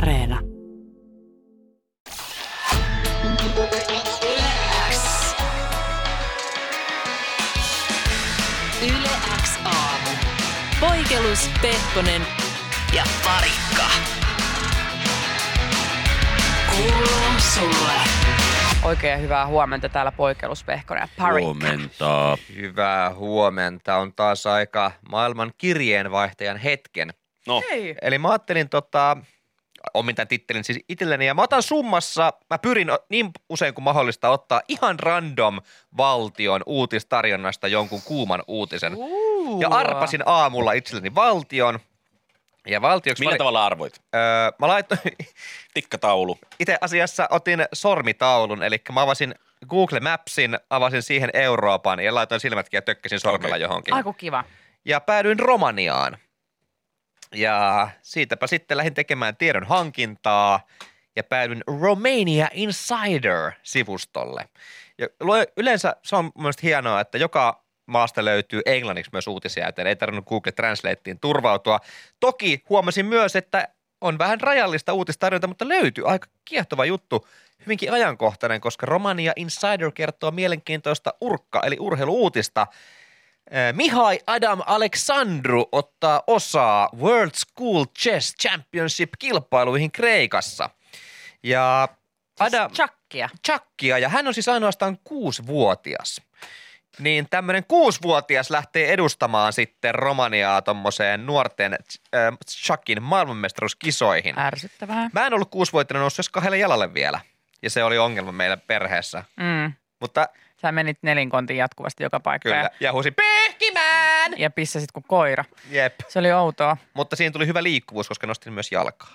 Areena. Yle X aamu. Poikelus, Pehkonen ja Parikka. Kuuluu sulle. Oikein hyvää huomenta täällä Poikelus, Pehkonen ja Parikka. Huomenta. Hyvää huomenta. On taas aika maailman kirjeenvaihtajan hetken. No, Hei. Eli mä ajattelin omin tämän tittelin siis itselleni ja mä otan summassa, mä pyrin niin usein kuin mahdollista ottaa ihan random valtion uutistarjonnasta jonkun kuuman uutisen. Ja arpasin aamulla itselleni valtion. Ja valtioksi millä tavalla arvoit? Mä laitoin, Tikkataulu. itse asiassa otin sormitaulun, eli mä avasin Google Mapsin, avasin siihen Euroopan ja laitoin silmätkin ja tökkäsin sormella johonkin. Aiku kiva. Ja päädyin Romaniaan. Ja siitäpä sitten lähdin tekemään tiedon hankintaa ja päädyin Romania Insider-sivustolle. Ja yleensä se on mielestäni hienoa, että joka maasta löytyy englanniksi myös uutisia, joten ei tarvinnut Google Translateen turvautua. Toki huomasin myös, että on vähän rajallista uutistarjonta, mutta löytyy aika kiehtova juttu, hyvinkin ajankohtainen, koska Romania Insider kertoo mielenkiintoista eli urheiluutista. Mihai Adam Alexandru ottaa osaa World School Chess Championship-kilpailuihin Kreikassa. Ja Adam Tšakkia, ja hän on siis ainoastaan 6-vuotias. Niin tämmöinen 6-vuotias lähtee edustamaan sitten Romaniaa tommoseen nuorten tšakin maailmanmestaruuskisoihin. Ärsyttävää. Mä en ollut 6-vuotiaana noussut 2 jalalle vielä, ja se oli ongelma meidän perheessä. Mutta Sä menit nelinkontiin jatkuvasti joka paikkaan. kyllä, ja huusin pehkimään! Ja pissasit kuin koira. Jep. Se oli outoa. Mutta siinä tuli hyvä liikkuvuus, koska nostin myös jalkaa.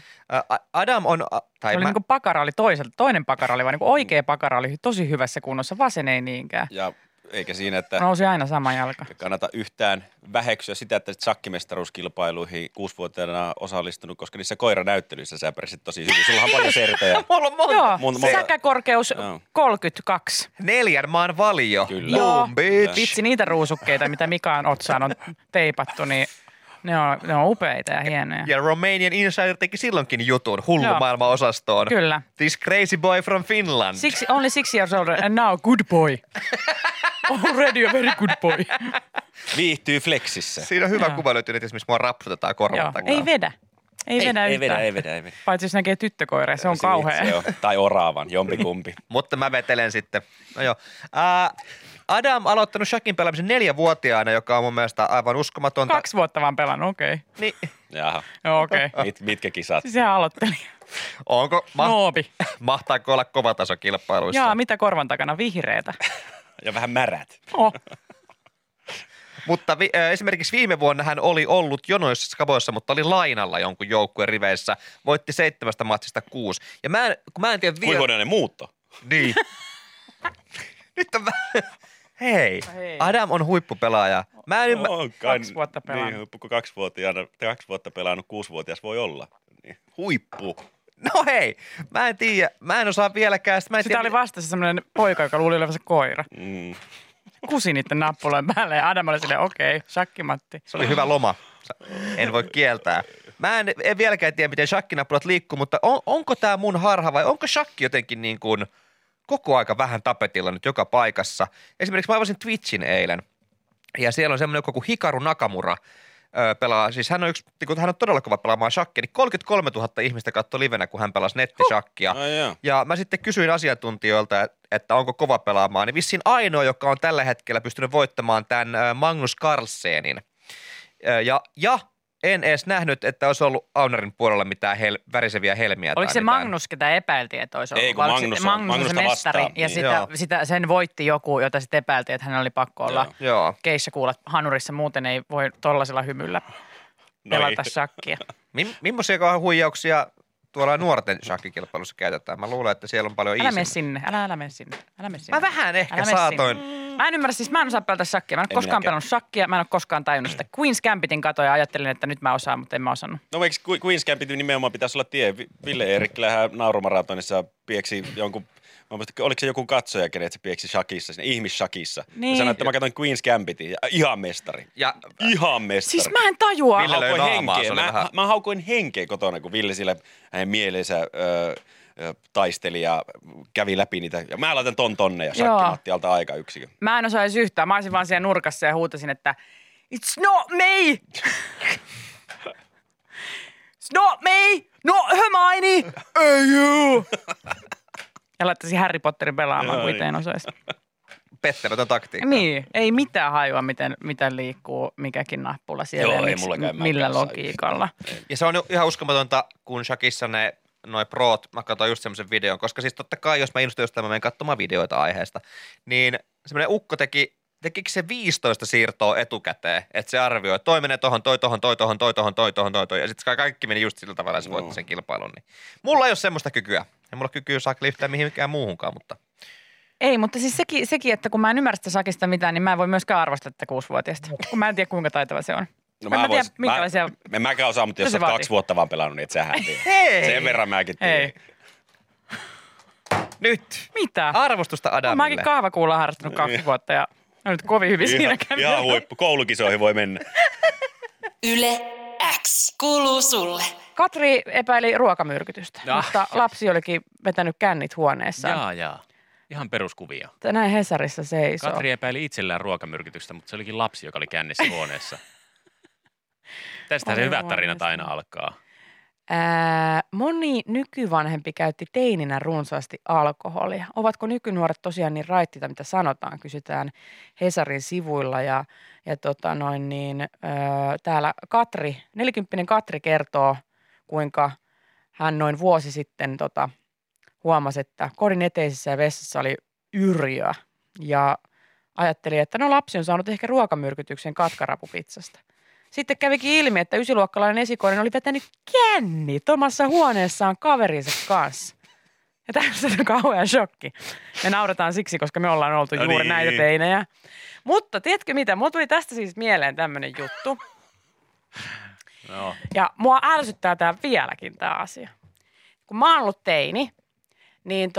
Adam on, Se oli niinku pakara oli toinen pakara oli, vaan niinku oikea pakara oli tosi hyvässä kunnossa, vasen ei niinkään. Ja eikä siinä, että Nousi aina sama jalka. kannata yhtään väheksyä sitä, että shakkimestaruuskilpailuihin 6-vuotiaana osallistunut, koska niissä koiranäyttelyissä sä pärjäsit tosi hyvin. Sulla on paljon sertejä. Mulla on monta. Joo, säkäkorkeus Joo. 32. 4 maan valio. Kyllä. Boom, bitch. Vitsi, niitä ruusukkeita, mitä Mikaan otsaan on teipattu, niin ne on upeita ja hienoja. Ja Romanian Insider teki silloinkin jutun hullumaailman osastoon. Kyllä. This crazy boy from Finland. Only 6 years old and now good boy. Already a very good boy. Viihtyy fleksissä. Siinä on hyvä kuva löytyy, missä mua rapsutetaan korvan Joo. takaa. Ei vedä. Ei vedä yhtään. Ei vedä. Paitsi jos näkee tyttökoiraa, se on kauhea. Se on. Tai oraavan, jompikumpi. Mutta mä vetelen sitten. No joo. Adam aloittanut shakin pelaamisen 4-vuotiaana, joka on mun mielestä aivan uskomatonta. 2 vuotta vaan pelannut, okei. Niin, Jaha. Joo, okei. Mitkä kisat? Siis sehän aloitteli. onko, Noobi. mahtaako olla kovatasokilpailuissa? Jaa, mitä korvan takana? Vihreätä. Ja vähän märät. Oh. Mutta esimerkiksi viime vuonna hän oli ollut jonoissa skaboissa, mutta oli lainalla jonkun joukkueen riveissä. Voitti 7 matsista 6. Ja mä en tiedä vielä. Kuinka muutto? Niin. Nyt on vähän. Hei. Adam on huippupelaaja. Mä en 2 vuotta pelannut. Niin, huippu 2 vuotta pelannut, 6-vuotias voi olla. Niin. Huippu. No hei. Mä en tiedä. Mä en osaa vieläkään. Sitä oli vastassa semmoinen poika, joka luuli olevansa koira. Kusi niiden nappulojen päälle ja Adam oli silleen, okei, shakkimatti. Se oli hyvä loma. En voi kieltää. Mä en vieläkään tiedä, miten shakkinappulat liikkuu, mutta onko tää mun harha vai onko shakki jotenkin niin kuin koko aika vähän tapetilla nyt joka paikassa? Esimerkiksi mä avasin Twitchin eilen ja siellä on semmoinen joku kuin Hikaru Nakamura pelaa. Siis hän on todella kova pelaamaan shakkia, niin 33 000 ihmistä katsoi livenä, kun hän pelasi nettishakkia. Ja mä sitten kysyin asiantuntijoilta, että onko kova pelaamaan, niin vissiin ainoa, joka on tällä hetkellä pystynyt voittamaan tämän Magnus Carlsenin. Ja en edes nähnyt, että olisi ollut Aunarin puolella mitään väriseviä helmiä. Oliko se Magnus, ketä epäiltiin, että olisi ollut? Ei, kun Magnus se mestari. vastaan. Ja Niin. sen voitti joku, jota sitten epäiltiin, että hän oli pakko olla keissakuulat hanurissa. Muuten ei voi tollaisella hymyllä pelata shakkia. Millaisia huijauksia tuolla nuorten shakkikilpailussa käytetään? Mä luulen, että siellä on paljon Älä mene sinne. Mä vähän ehkä saatoin. Mä en ymmärrä, siis mä en osaa pelata shakkia. Mä en ole koskaan pelannut shakkia, mä en ole koskaan tajunnut sitä. Queen's Gambitin katoin ja ajattelin, että nyt mä osaan, mutta en mä osannut. No eikö Queen's Gambit nimenomaan pitäisi olla tie? Ville Eerikkilähän naurumaratonissa pieksi jonkun, oliko se joku katsoja, kenet se pieksi shakissa, siinä ihmisshakissa. Niin. Ja sanoi, että mä katsoin Queen's Gambitin ja ihan mestari. Ihan mestari. Siis mä en tajua. Mä haukoin henkeä kotona, kun Ville sillä hänen mieleensä taisteli ja kävi läpi niitä. Ja mä laitan tonne ja Shakki-Matti alta aika yksikö. Mä en osaa yhtään. Mä olisin vaan siellä nurkassa ja huutasin, että it's not me! It's not me! Not Hermione! Ei you! Ja laittaisin Harry Potterin pelaamaan, kun itse en osaisi. Pettämätön taktiikka. Niin, ei mitään hajua, miten liikkuu mikäkin nappula siellä. Joo, ei millä logiikalla. Ja se on ihan uskomatonta, kun Shakissa noi proot, mä katsoin just semmoisen videon, koska siis totta kai, jos mä innostun jostain, mä menen katsomaan videoita aiheesta, niin semmoinen ukko tekikö se 15 siirtoa etukäteen, että se arvioi, että toi menee tohon, ja sitten kaikki meni just sillä tavalla, että se voitti sen kilpailun. Niin. Mulla ei ole semmoista kykyä. Ei mulla kykyä saakeli yhtään mihinkään muuhunkaan, mutta... Ei, mutta siis sekin, että kun mä en ymmärrä sitä Shakista mitään, niin mä en voi myöskään arvostaa tätä 6-vuotiaista, kun mä en tiedä, kuinka taitava se on. No en mäkään osaa, mutta jos olet 2 vuotta vaan pelannut, niin et sähän tiedä. Sen verran mäkin tiedän. Nyt. Mitä? Arvostusta Adamille. Mäkin kahvakuulla harrastanut 2 vuotta ja on nyt kovin hyvin siinä kävi. Ihan huippu. Koulukisoihin voi mennä. Yle X kuuluu sulle. Katri epäili ruokamyrkytystä, mutta lapsi olikin vetänyt kännit huoneessaan. Jaa. Ihan peruskuvia. Tänään Hesarissa seisoo. Katri epäili itsellään ruokamyrkytystä, mutta se olikin lapsi, joka oli kännissä huoneessa. Tästähän se hyvät tarinat aina alkaa. Moni nykyvanhempi käytti teininä runsaasti alkoholia. Ovatko nykynuoret tosiaan niin raittita, mitä sanotaan, kysytään Hesarin sivuilla. Täällä 40 Katri kertoo, kuinka hän noin vuosi sitten huomasi, että kodin eteisessä ja vessassa oli yrjöä. Ja ajatteli, että lapsi on saanut ehkä ruokamyrkytyksen katkarapupizzasta. Sitten kävikin ilmi, että 9-luokkalainen esikoinen oli vetänyt kännit omassa huoneessaan kaverinsa kanssa. Ja tämmöistä on kauhean shokki. Me naurataan siksi, koska me ollaan oltu juuri näitä teinejä. Mutta tiedätkö mitä? Mulla tuli tästä siis mieleen tämmöinen juttu. No. Ja mua ärsyttää vieläkin tämä asia. Kun mä oon ollut teini, niin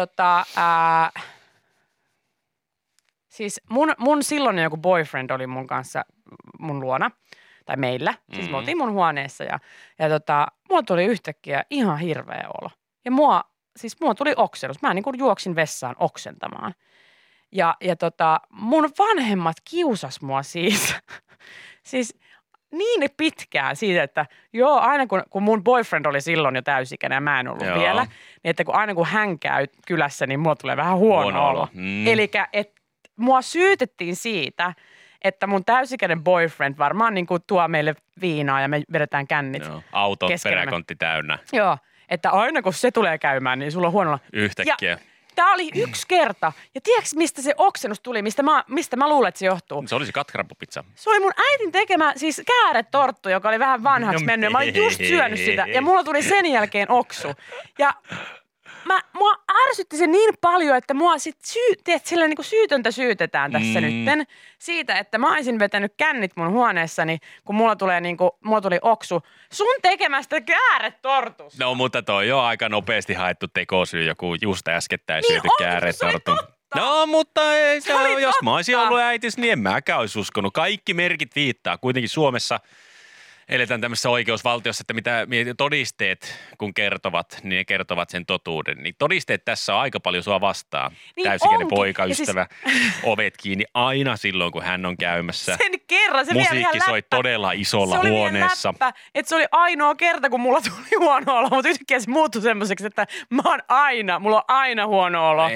siis mun silloinen joku boyfriend oli mun kanssa mun luona. Tai meillä. Siis me oltiin mun huoneessa ja mulla tuli yhtäkkiä ihan hirveä olo. Ja mulla tuli oksennus. Mä niin kuin juoksin vessaan oksentamaan. Ja mun vanhemmat kiusas mua siitä. Siis niin pitkään siitä, että aina kun mun boyfriend oli silloin jo täysikäinen ja mä en ollut vielä, niin että aina kun hän käy kylässä, niin mulla tulee vähän huono olo. Elikkä, että mua syytettiin siitä, että mun täysikäinen boyfriend varmaan niin kuin tuo meille viinaa ja me vedetään kännit. Auto, peräkontti täynnä. Joo, että aina kun se tulee käymään, niin sulla on huonolla. Yhtäkkiä. Tämä oli yksi kerta. Ja tiedätkö, mistä se oksennus tuli, mistä mä luulen, että se johtuu? Se oli se katkarapupizza. Se oli mun äitin tekemä siis kääretorttu, joka oli vähän vanhaksi mennyt. Mä olin just syönyt sitä ja mulla tuli sen jälkeen oksu. Ja mua ärsytti se niin paljon, että mua sitten niin syytöntä syytetään tässä nytten siitä, että mä olisin vetänyt kännit mun huoneessani, kun mulla tuli oksu sun tekemästä kääretortusta. No, mutta toi on aika nopeasti haettu tekosyy, joku just äskettäin syöty kääretortu. No, mutta jos mä olisin ollut äitis, niin en mäkään olisi uskonut. Kaikki merkit viittaa. Kuitenkin Suomessa eletään tämmöisessä oikeusvaltiossa, että mitä todisteet kun kertovat, niin ne kertovat sen totuuden. Niin todisteet tässä on aika paljon sua vastaan. Niin täysikäinen poikaystävä, ovet kiinni aina silloin, kun hän on käymässä. Sen kerran, se musiikki soi todella isolla huoneessa. Se oli että se oli ainoa kerta, kun mulla tuli huono olo, mutta yhtäkkiä se muuttui semmoiseksi, että mulla on aina huono olo.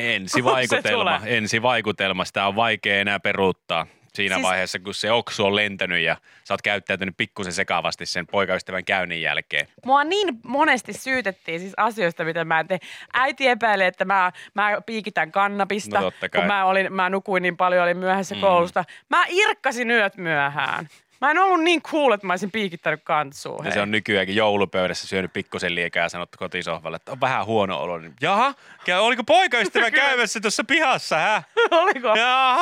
Ensivaikutelma, sitä on vaikea enää peruuttaa. Siinä vaiheessa, kun se oksu on lentänyt ja sä oot käyttäytynyt pikkusen sekavasti sen poikaystävän käynnin jälkeen. Mua niin monesti syytettiin siis asioista, mitä mä en tee. Äiti epäili, että mä piikitän kannabista, kun mä nukuin niin paljon, olin myöhässä koulusta. Mä irkkasin yöt myöhään. Mä en ollut niin cool, että mä olisin piikittänyt kantsuun. Ja se on nykyäänkin joulupöydässä syönyt pikkusen liikaa ja sanottu kotisohvalle, että on vähän huono olo. Jaha, oliko poikaystävä käymässä tuossa pihassa, hä? Oliko?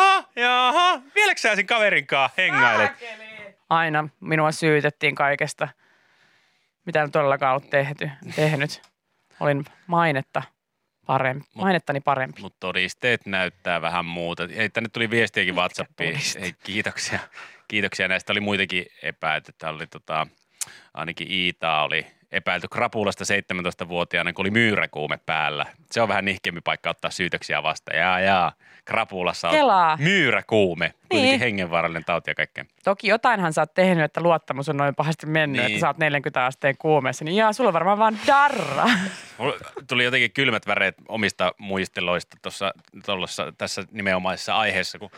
Jaha. Vieläkö sä sin kaverinkaan hengailet? Aina minua syytettiin kaikesta, mitä en todellakaan ollut tehnyt. Olin mainetta mainettani parempi. Mutta todisteet näyttää vähän muuta. Ei, tänne tuli viestiäkin WhatsAppiin. Ei, kiitoksia. Näistä oli muitakin epäilty. Tämä oli ainakin Iitaa oli epäilty krapulasta 17-vuotiaana, kun oli myyräkuume päällä. Se on vähän nihkeämpi paikka ottaa syytöksiä vastaan. Jaa, krapulassa on myyräkuume. Kuitenkin hengenvaarallinen tauti ja kaikkea. Toki jotainhan sä oot tehnyt, että luottamus on noin pahasti mennyt, että sä oot 40 asteen kuumeessa. Niin sulla on varmaan vaan darra. Mulla tuli jotenkin kylmät väreet omista muisteloista tässä nimenomaisessa aiheessa, kun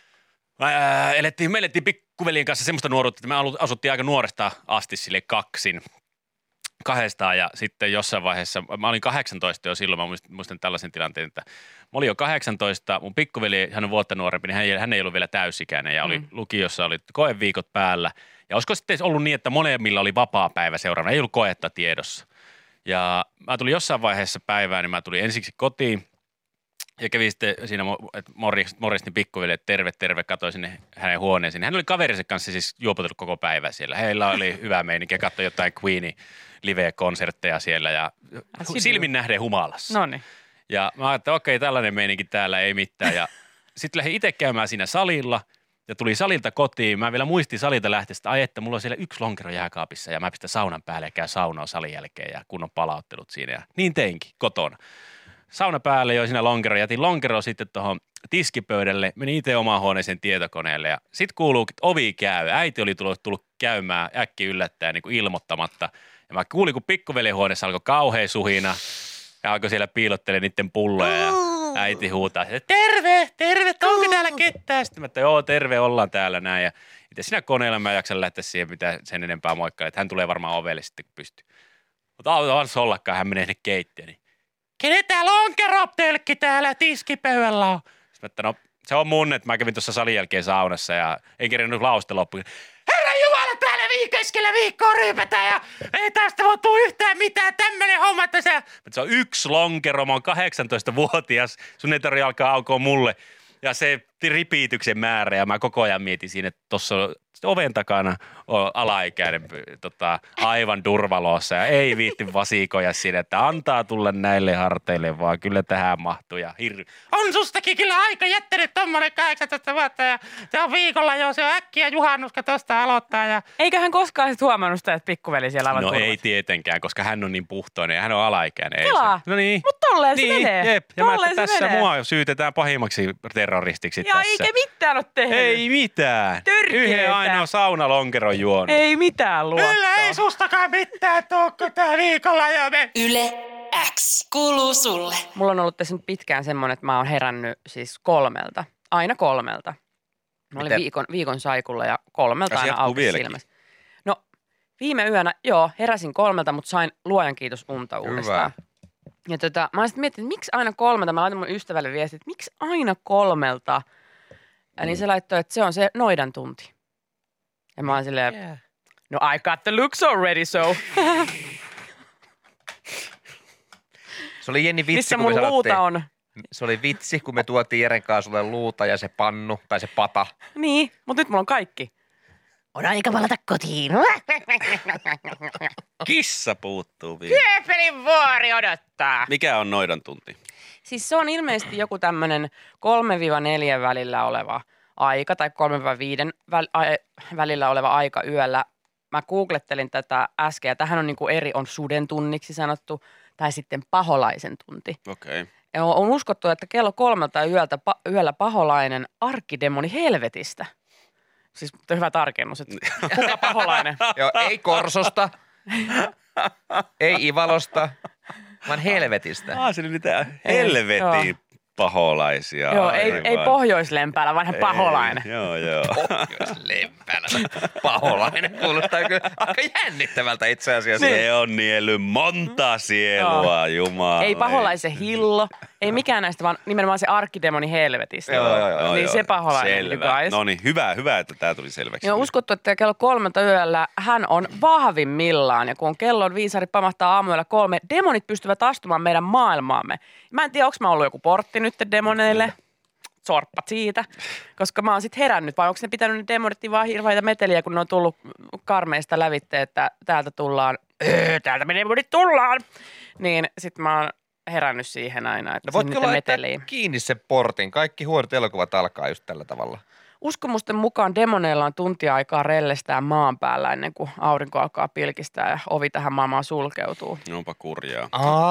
me elettiin pikkuveljen kanssa semmoista nuoruutta, että me asuttiin aika nuoresta asti sille kahdestaan ja sitten jossain vaiheessa, mä olin 18 jo silloin, mä muistan tällaisen tilanteen, että mä olin jo 18, mun pikkuveli, hän on vuotta nuorempi, niin hän ei ollut vielä täysikäinen ja oli lukiossa, oli koeviikot päällä ja olisiko sitten ollut niin, että molemmilla oli vapaa päivä seuraavana, ei ollut koetta tiedossa ja mä tulin jossain vaiheessa päivään, niin mä tulin ensiksi kotiin ja kävi sitten siinä, että morjestin pikkuveli, että terve, katsoi sinne hänen huoneeseen. Hän oli kaverinsa kanssa siis juopotellut koko päivä siellä. Heillä oli hyvä meininki ja katsoi jotain Queenin live-konsertteja siellä ja silmin nähden humalassa. Noniin. Ja mä ajattelin, että okei, tällainen meininki täällä, ei mitään. Ja sitten lähdin itse käymään siinä salilla ja tuli salilta kotiin. Mä vielä muistin salilta lähteestä, että mulla on siellä yksi lonkero jääkaapissa ja mä pistän saunan päälle ja käyn saunaa salin jälkeen ja kunnon palauttelut siinä. Ja niin teinkin kotona. Sauna päälle jo siinä lonkero, jätin lonkero sitten tuohon tiskipöydälle, menin itse omaan huoneeseen tietokoneelle ja sitten kuuluu, että ovi käy. Äiti oli tullut käymään äkki yllättäen niin kuin ilmoittamatta. Ja mä kuulin, kun pikkuveljen huoneessa alkoi kauhea suhina ja alkoi siellä piilottelemaan niiden pulloja ja äiti huutaa, että terve, onko täällä ketään? Sitten mä että joo, terve, ollaan täällä näin. Ja itse siinä koneella mä jaksan lähteä siihen, mitä sen enempää moikkaa, että hän tulee varmaan ovelle sitten, kun pystyy. Mutta ansa ollakaan, hän menee sinne keittiöön, niin kenen tää lonkeroptölkki täällä tiskipöydällä on? Sitten että no se on mun, että mä kävin tuossa salin jälkeen saunassa ja en kerännyt lausta loppuun. Herra Jumala, täällä keskellä viikkoa ryypätään ja ei tästä voi tuu yhtään mitään, tämmönen homma, että se on yksi lonkero, mä oon 18-vuotias, sun ei tarvitse alkaa aukoa mulle. Ja se ripiityksen määrä ja mä koko ajan mietin siinä, että tuossa oven takana on alaikäinen aivan durvalossa ja ei viitti vasikoja siinä, että antaa tulla näille harteille vaan kyllä tähän mahtuu ja on sustakin kyllä aika jättänyt tommonen 18 vuotta ja se on viikolla jo, se on äkkiä juhannuska tosta aloittaa. Ja eikä hän koskaan sit huomannut sitä, että pikkuveli siellä aivan turvassa? Ei tietenkään, koska hän on niin puhtoinen ja hän on alaikäinen. No niin. Mutta tolleen se menee. Jep. Ja mä, että tässä mua syytetään pahimmaksi terroristiksi ja tässä. Eikä mitään ole tehnyt. Ei mitään. Törkeetä. Yhden ainoa saunalonkeron juonut. Ei mitään luottaa. Kyllä ei sustakaan mitään tuokko tää viikolla jo me. Yle X kuuluu sulle. Mulla on ollut tässä nyt pitkään semmoinen, että mä oon herännyt siis 3. Aina 3. Mä olin viikon saikulla ja 3 aina auki silmässä. No viime yönä, heräsin 3, mutta sain luojan kiitos unta uudestaan. Ja mä oon sitten miettinyt, että miksi aina 3? Mä laitan mun ystävälle viestit, että miksi aina 3? Ja niin se laittoi, että se on se noidan tunti. Ja mä oon silleen, no I got the looks already, so. Se oli Jenni vitsi, missä kun me mun luuta on? Se oli vitsi, kun me tuotiin Jeren kanssa sulle luuta ja se pannu tai se pata. Niin, mutta nyt mulla on kaikki. On aika palata kotiin. Kissa puuttuu vielä. Kööpelin vuori odottaa. Mikä on noidan tunti? Siis se on ilmeisesti joku tämmönen 3-4 välillä oleva aika tai 3-5 välillä oleva aika yöllä. Mä googlettelin tätä äsken ja tähän on niinku on suden tunniksi sanottu tai sitten paholaisen tunti. Okei. Okay. On uskottu, että kello 3 yöllä paholainen arkkidemoni helvetistä. Siis hyvä tarkennus, että kuka paholainen? Joo, ei Korsosta, ei Ivalosta, vaan helvetistä. Sillä niitä helvetin paholaisia. Joo, ei Pohjoislempäällä, vaan hän paholainen. Joo. Pohjoislempäällä paholainen. Kuulostaa kyllä aika jännittävältä itse asiassa. Se on niellyt monta sielua, Jumala. Ei paholaisen hillo, ei mikään näistä, vaan nimenomaan se arkkidemoni helvetistä. Joo. Niin se paholainen. Selvä. No niin, hyvä, että tämä tuli selväksi. On uskottu, että kello 3 yöllä hän on vahvimmillaan. Ja kun kellon viisari pamahtaa aamuyöllä 3, demonit pystyvät astumaan meidän maailmaamme. Mä en tiedä, onko mä ollut joku portti nyt demoneille. Sorppat siitä. Koska mä oon sit herännyt, vai onko ne pitänyt ne demonit niin vaan hirveitä meteliä, kun ne on tullut karmeista lävitte, että täältä tullaan. Täältä me demonit tullaan. Niin sit mä oon herännyt siihen aina, että No voitko niitä laittaa meteliin. kiinni sen portin? Kaikki huonot elokuvat alkaa just tällä tavalla. Uskomusten mukaan demoneilla on tuntia aikaa rellestää maan päällä ennen kuin aurinko alkaa pilkistää ja ovi tähän maailmaan sulkeutuu. Onpa kurjaa.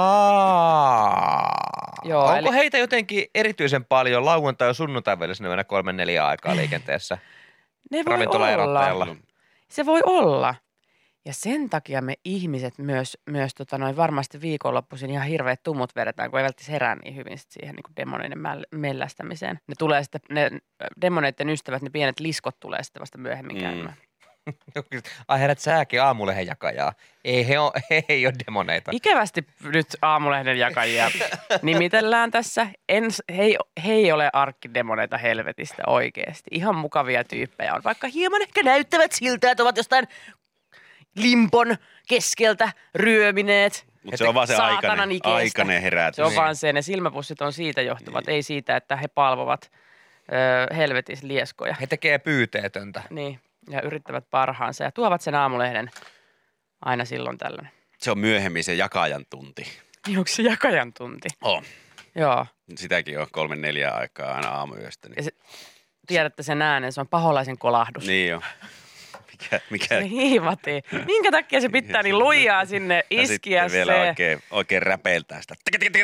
Joo, Onko eli- heitä jotenkin erityisen paljon lauantai- ja sunnuntai välisenä yönä 3-4 aikaa liikenteessä? Ne voi olla. Ravintolaerottajalla. Se voi olla. Ja sen takia me ihmiset myös varmasti viikonloppuisin ihan hirveät tummut vedetään, kun ei välttämättä herää niin hyvin sit siihen niin kuin demoneiden mellästämiseen. Ne tulee sitten, ne demoneiden ystävät, ne pienet liskot tulee sitten vasta myöhemmin käymään. Ai herät sääkin aamulehen jakajaa. He ei ole demoneita. Ikävästi nyt aamulehden jakajia nimitellään tässä. He ei ole arkkidemoneita helvetistä oikeasti. Ihan mukavia tyyppejä on, vaikka hieman ehkä näyttävät siltä, että ovat jostain limpon keskeltä ryömineet. Mutta se on vaan se saatanan ikeestä. aikainen herätys. Se on vaan se, ne silmäpussit on siitä johtuvat, ei siitä, että he palvovat helvetis lieskoja. He tekee pyyteetöntä. Niin, ja yrittävät parhaansa ja tuovat sen aamulehden aina silloin tällöin. Se on myöhemmin se jakajan tunti. Niin onko se jakajan tunti? On. Joo. Sitäkin on 3-4 aikaa aina aamuyöstä. Ja tiedätte sen äänen, se on paholaisen kolahdus. Niin on. Mikä? Se hiivatiin. Minkä takia se pitää niin lujaa sinne Ja iskiä sitten vielä se, oikein räpeiltää sitä.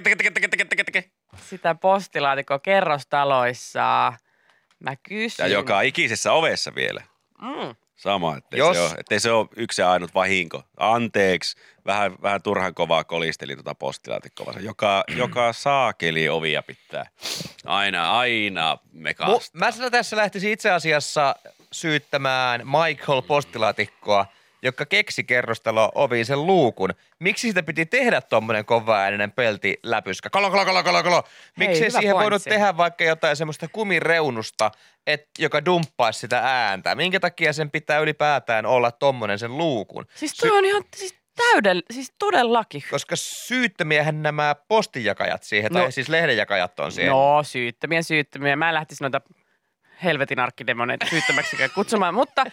sitä postilaatikkoa kerrostaloissa? Mä kysyn. Ja joka ikisessä ovessa vielä. Mm. Sama, ettei se ole yksi ja ainut vahinko. Anteeksi, vähän turhan kovaa kolisteli tuota postilaatikkoa. Joka saakeli ovia pitää. Aina mekasta. Mä tässä lähtisin itse asiassa syyttämään Michael postilaatikkoa, joka keksi kerrostalo oviin sen luukun. Miksi siitä piti tehdä tommonen kovaääninen peltiläpyskä? Kolo. Miksi ei hyvä siihen voinut pointsi. tehdä vaikka jotain semmoista kumireunusta, joka dumppaisi sitä ääntä? Minkä takia sen pitää ylipäätään olla tommonen sen luukun? Siis toi on ihan siis todellakin. Koska syyttömiähän nämä postinjakajat siihen, tai No. siis lehdenjakajat on siihen. No, syyttömiä. Mä en lähtisi noita helvetin arkkidemoneita syyttömäksikään kutsumaan,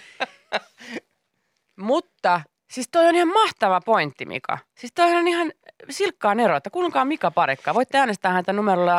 mutta siis toi on ihan mahtava pointti, Mika. Siis toi on ihan silkkaan ero, että kuulkaa Mika Parikkaa. Voitte äänestää häntä numerolla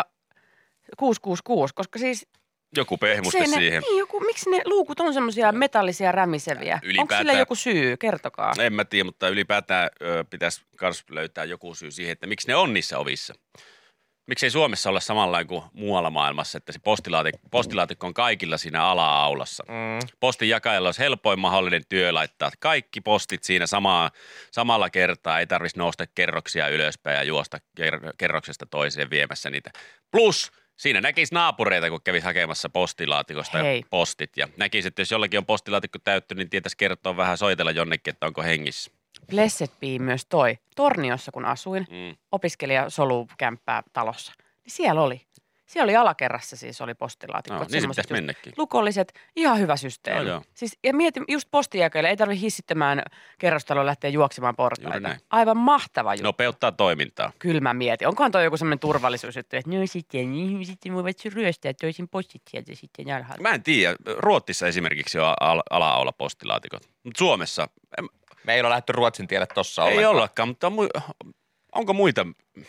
666, koska siis Joku pehmuste siihen. miksi ne luukut on semmoisia metallisia rämiseviä? Onko Ylipäätään- sillä joku syy? Kertokaa. En mä tiedä, mutta ylipäätään pitäisi myös löytää joku syy siihen, että miksi ne on niissä ovissa. Miksi ei Suomessa olla samanlainen kuin muualla maailmassa, että se postilaatikko on kaikilla siinä ala-aulassa. Postin jakajalla olisi helpoin mahdollinen työ laittaa kaikki postit siinä samalla kertaa. Ei tarvitsisi nousta kerroksia ylöspäin ja juosta kerroksesta toiseen viemässä niitä. Plus siinä näkisi naapureita, kun kävisi hakemassa postilaatikosta Hei. postit. Ja näkisi, että jos jollakin on postilaatikko täytty, niin tietäisi kertoa vähän soitella jonnekin, että onko hengissä. Blessed be myös toi. Torniossa kun asuin, opiskelijasolukämppää talossa, niin siellä oli alakerrassa siis oli postilaatikko. No, niin se pitäisi mennäkin. Lukolliset, ihan hyvä systeemi. Joo. Siis, ja mietin, just postijakeille ei tarvitse hissittömään kerrostaloon lähteä juoksemaan Juuri portaita. näin. Aivan mahtava juttu. Nopeuttaa toimintaa. Kyllä mä mietin. Onkohan toi joku semmoinen turvallisuusjuttu, että no sitten ihmiset voivat ryöstää toisin postit sieltä sitten jalhaalta. Mä en tiedä. Ruotsissa esimerkiksi on ala-aula postilaatikot. Mutta Suomessa Me ei ole lähdetty Ruotsin tielle tossa ei ollenkaan. ollakaan, mutta onko muita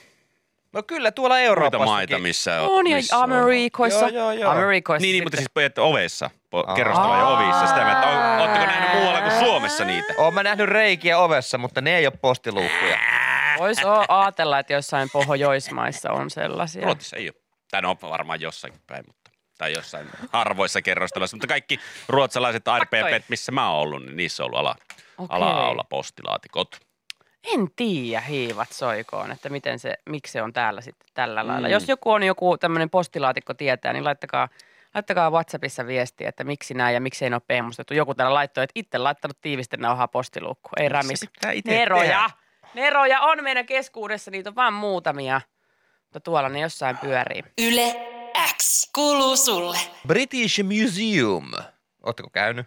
No kyllä tuolla Euroopassakin. maita, missä On ja missä on? Amerikoissa. Joo. Amerikoissa Niin, mutta sitten. siis että ovessa, kerrostalojen ovissa. Sitä, että ootteko nähnyt muualla kuin Suomessa niitä? Oon mä nähnyt reikiä ovessa, mutta ne ei ole postiluukkuja. Voisi ajatella, että jossain Pohjoismaissa on sellaisia. Ruotsissa ei ole. Tai no varmaan jossain päin, mutta tai jossain harvoissa kerrostaloissa. Mutta kaikki ruotsalaiset RPPt, missä mä oon ollut, niin niissä on ollut ala-aula postilaatikot. En tiedä, hiivat soikoon, että miksi se on täällä sitten tällä lailla. Jos joku tämmöinen postilaatikko tietää, niin laittakaa WhatsAppissa viestiä, että miksi näin ja miksi ei ole pehmustettu. Joku täällä laittoi, että itse laittanut tiivistenauhaa postiluukkuun. Ei rämis. pitää itse Neroja on meidän keskuudessa, niitä on vaan muutamia. Mutta tuolla ne jossain pyörii. Yle X kuuluu sulle. British Museum. Ootteko käynyt?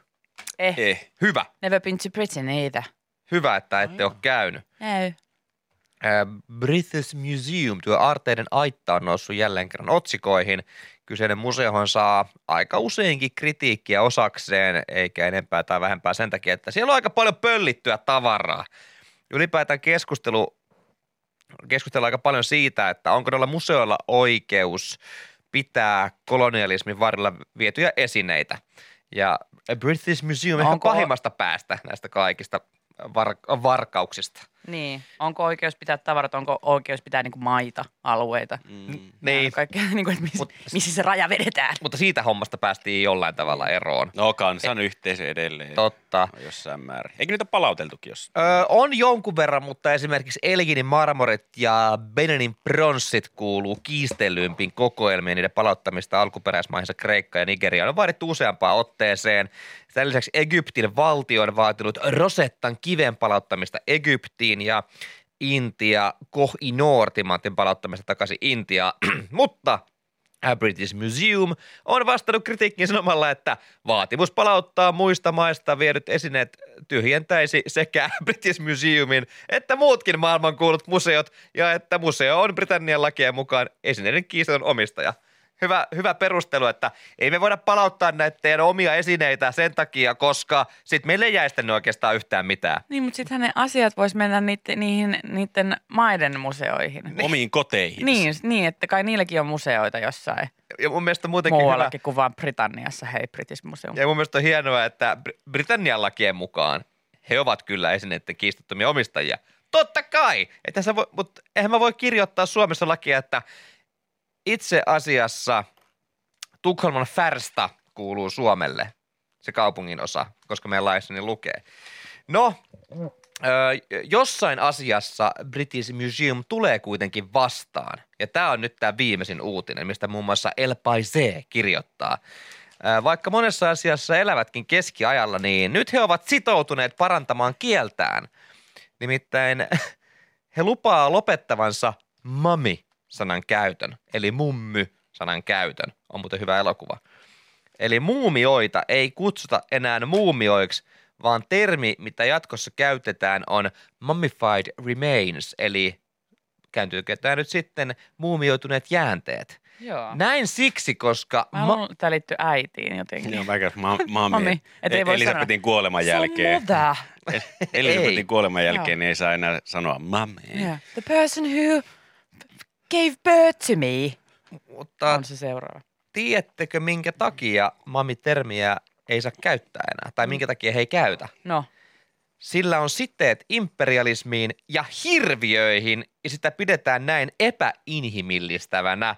Hyvä. Never been to Britain either. Hyvä, että ette ole käynyt. Näy. British Museum, tuo aarteiden aitta on noussut jälleen kerran otsikoihin. Kyseinen museohan saa aika useinkin kritiikkiä osakseen, eikä enempää tai vähempää sen takia, että siellä on aika paljon pöllittyä tavaraa. Ylipäätään keskustelu keskustellaan aika paljon siitä, että onko noilla museoilla oikeus pitää kolonialismin varrella vietyjä esineitä. Ja British Museum ehkä pahimmasta päästä näistä kaikista varkauksista. Niin. Onko oikeus pitää tavarat, onko oikeus pitää niinku maita, alueita? Niin. Kaikkea, niinku, että missä se raja vedetään. Mutta siitä hommasta päästiin jollain tavalla eroon. No kansan yhteisö edelleen. Totta. Jossain määrin. Eikö niitä palauteltukin jos? On jonkun verran, mutta esimerkiksi Elginin marmorit ja Benenin pronssit kuuluu kiistellyimpiin kokoelmiin niiden palauttamista alkuperäismaihinsa Kreikka ja Nigeria. On vaadittu useampaan otteeseen. Sen lisäksi Egyptin valtio on vaatinut Rosettan kiven palauttamista Egyptiin ja Intia Koh-i-Noor-timanttin palauttamista takaisin Intiaan, mutta British Museum on vastannut kritiikkiin sanomalla, että vaatimus palauttaa muista maista viedyt esineet tyhjentäisi sekä British Museumin että muutkin maailmankuulut museot ja että museo on Britannian lakien mukaan esineiden kiistaton omistaja. Hyvä perustelu, että ei me voida palauttaa näitä teidän omia esineitä sen takia, koska sit meille ei jäisi tänne oikeastaan yhtään mitään. Niin, mutta sittenhän ne asiat vois mennä niiden maiden museoihin. Omiin koteihin. Niin, että kai niilläkin on museoita jossain. Ja mun mielestä muutenkin muuallakin kuin vaan Britanniassa, hei, British Museum. Ja mun mielestä on hienoa, että Britannian lakien mukaan he ovat kyllä esineiden kiistattomia omistajia. Totta kai! Mutta eihän mä voi kirjoittaa Suomessa lakia, että itse asiassa Tukholman Färsta kuuluu Suomelle, se kaupungin osa, koska meidän laissa niin lukee. No, jossain asiassa British Museum tulee kuitenkin vastaan. Ja tämä on nyt tämä viimeisin uutinen, mistä muun muassa El Paisé kirjoittaa. Vaikka monessa asiassa elävätkin keskiajalla, niin nyt he ovat sitoutuneet parantamaan kieltään. Nimittäin he lupaa lopettavansa mummy-sanan käytön, eli mummy-sanan käytön. On muuten hyvä elokuva. Eli muumioita ei kutsuta enää muumioiksi, vaan termi, mitä jatkossa käytetään, on mummified remains, eli kääntyyketään nyt sitten muumioituneet jäänteet. Joo. Näin siksi, koska... Mä luulen, että tämä liittyy äitiin jotenkin. Joo, vaikka mami. Mami, et ei voi Elisabetin kuoleman jälkeen. Se on mother. Elisabetin kuoleman jälkeen niin ei saa enää sanoa mami. Yeah. The person who gave birth to me Mutta on se seuraava. tiedättekö, minkä takia mami-termiä ei saa käyttää enää? Tai minkä takia he ei käytä? No. Sillä on siteet imperialismiin ja hirviöihin, ja sitä pidetään näin epäinhimillistävänä.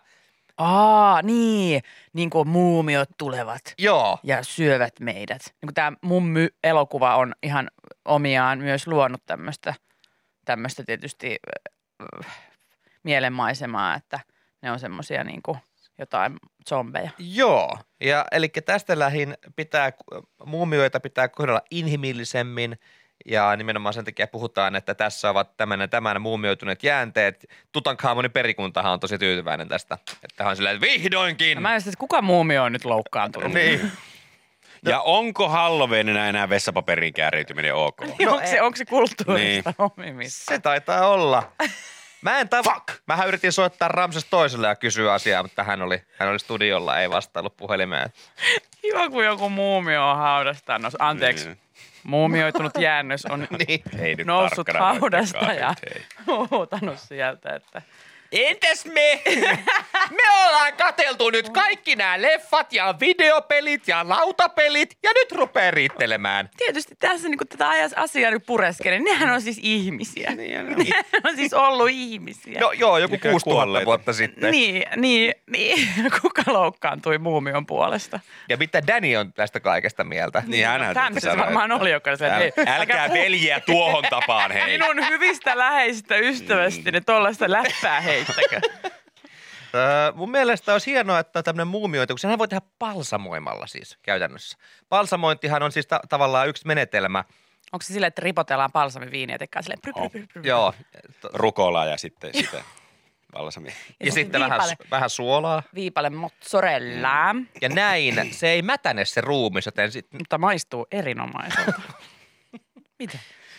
Niin kuin muumiot tulevat Joo. ja syövät meidät. Niin kuin tämä Mummy-elokuva on ihan omiaan myös luonut tämmöistä tietysti mielenmaisemaa, että ne on semmoisia niin kuin jotain zombeja. Joo, ja eli tästä lähin muumioita pitää kohdella inhimillisemmin, ja nimenomaan sen takia puhutaan, että tässä ovat tämän muumioituneet jäänteet. Tutankhamonin perikuntahan on tosi tyytyväinen tästä, että on silleen, että vihdoinkin! Mä en tiedä, että kuka muumio on nyt loukkaantunut. Niin. Ja onko Halloweenina enää vessapaperin kääriytyminen ok? Onko se kulttuurista omimista? Se taitaa olla. Mähän yritin soittaa Ramses toiselle ja kysyä asiaa, mutta hän oli studiolla, ei vastaillut puhelimeen. Kiva, kun joku muumio on haudasta. No, anteeksi, muumioitunut jäännös on noussut haudasta ja huutanut sieltä, että entäs me? Me ollaan katseltu nyt kaikki nämä leffat ja videopelit ja lautapelit ja nyt rupeaa riittelemään. tietysti tässä niin tätä asiaa nyt pureskelen. Nehän on siis ihmisiä. Niin, Nehän on siis ollut ihmisiä. No joo, joku Mikä 6000 kuolleita. vuotta sitten. Niin. Kuka loukkaantui muumion puolesta? Ja mitä Danny on tästä kaikesta mieltä? Niin hänhän Tämän se varmaan oli, joka oli se, että hei, Älkää veljiä tuohon tapaan, hei. minun hyvistä läheisistä ystävästi ne tollaista läppää heittäkö. Mun mielestä olisi hienoa, että tämmöinen muumiointi, kun senhän voi tehdä palsamoimalla siis käytännössä. Palsamointihan on siis tavallaan yksi menetelmä. Onko se silleen, että ripotellaan palsamiviiniä ja tekkään silleen Joo. Rukolaa ja sitten sitä valsamia. Ja sitten vähän suolaa. viipale mozzarellaa, Ja näin se ei mätäne se ruumis, joten sitten mutta maistuu erinomaiselta. Mitä?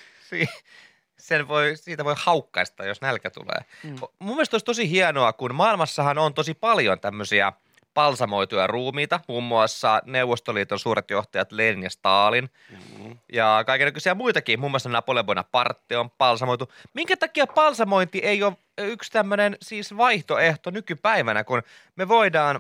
siitä voi haukkaista, jos nälkä tulee. Mun mielestä olisi tosi hienoa, kun maailmassahan on tosi paljon tämmöisiä palsamoituja ruumiita, muun muassa Neuvostoliiton suuret johtajat Lenin ja Stalin ja kaikenlaisia muitakin, muun muassa Napoleon Bonaparte on palsamoitu. Minkä takia palsamointi ei ole yksi tämmöinen siis vaihtoehto nykypäivänä, kun me voidaan